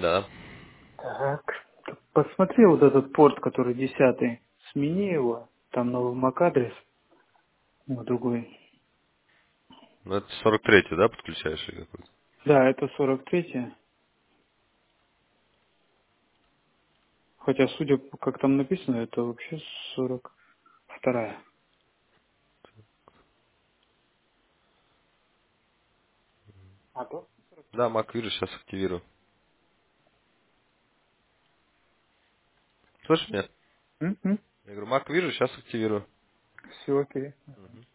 Да. Так. Посмотри вот этот порт, который 10-й. Смени его. Там новый MAC-адрес. Вот другой. Ну, это 43-й, да, подключаешь или какой-то? Да, это 43-я. Хотя, судя по как там написано, это вообще 42-я. А, то? Да, Mac вижу, сейчас активирую. Слышишь меня? Угу. Я говорю, Mac вижу, сейчас активирую. Все окей.